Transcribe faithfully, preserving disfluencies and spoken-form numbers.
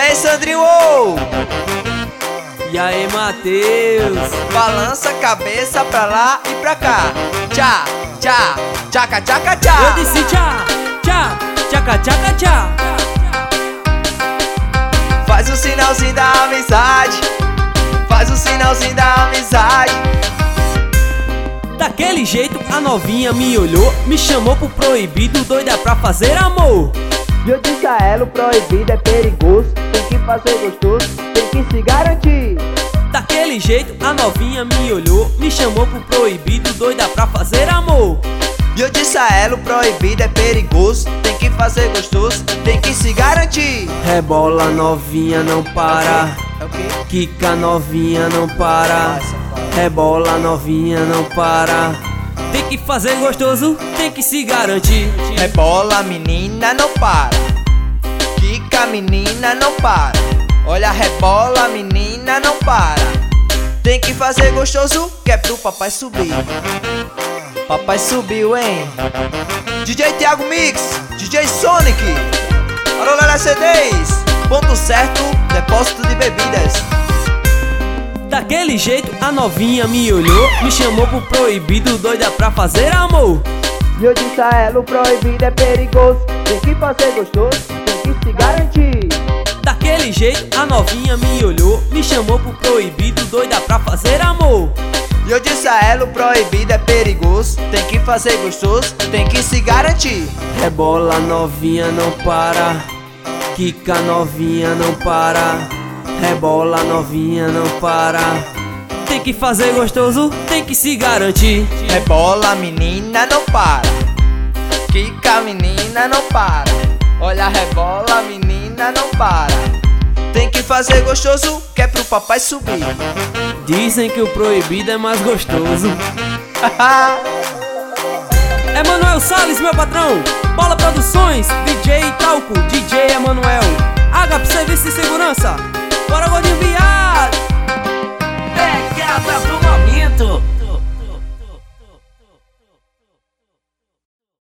aí, Sandrinho? Oh! E aí, Matheus? Balança a cabeça pra lá e pra cá. Tchá, tchá, tchaca, tchaca, tchá. Eu disse tchá, tchá, tchaca, tchaca, tchá. Faz o sinalzinho da amizade. Faz o sinalzinho da amizade. Daquele jeito a novinha me olhou, me chamou pro proibido, doida pra fazer amor. E eu disse a ela, o proibido é perigoso, tem que fazer gostoso, tem que se garantir. Daquele jeito a novinha me olhou, me chamou pro proibido, doida pra fazer amor. E eu disse a ela, o proibido é perigoso, tem que fazer gostoso, tem que se garantir. Rebola novinha, não para. É o quê? Quica novinha, não para. Rebola novinha, não para. Tem que fazer gostoso, tem que se garantir. Rebola menina, não para. Quica menina, não para. Olha, rebola menina, não para. Tem que fazer gostoso, que é pro papai subir. Papai subiu, hein? D J Thiago Mix, D J Sonic, Arolela C Ds, ponto certo, depósito de bebidas. Daquele jeito a novinha me olhou, me chamou pro proibido, doida pra fazer amor. E eu disse a ela, o proibido é perigoso, tem que fazer gostoso, tem que se garantir. Daquele jeito a novinha me olhou, me chamou pro proibido, doida pra fazer amor. E eu disse a ela, o proibido é perigoso, tem que fazer gostoso, tem que se garantir. Rebola novinha, não para. Quica novinha, não para. Rebola novinha, não para. Tem que fazer gostoso, tem que se garantir. Rebola menina, não para. Quica menina, não para. Olha, rebola menina, não para. Tem que fazer gostoso, que é pro papai subir. Dizem que o proibido é mais gostoso. Emanuel Salles, meu patrão. Bola Produções, D J Talco, D J Emanuel. H P Serviço de Segurança. Bora, Gordinho Viado.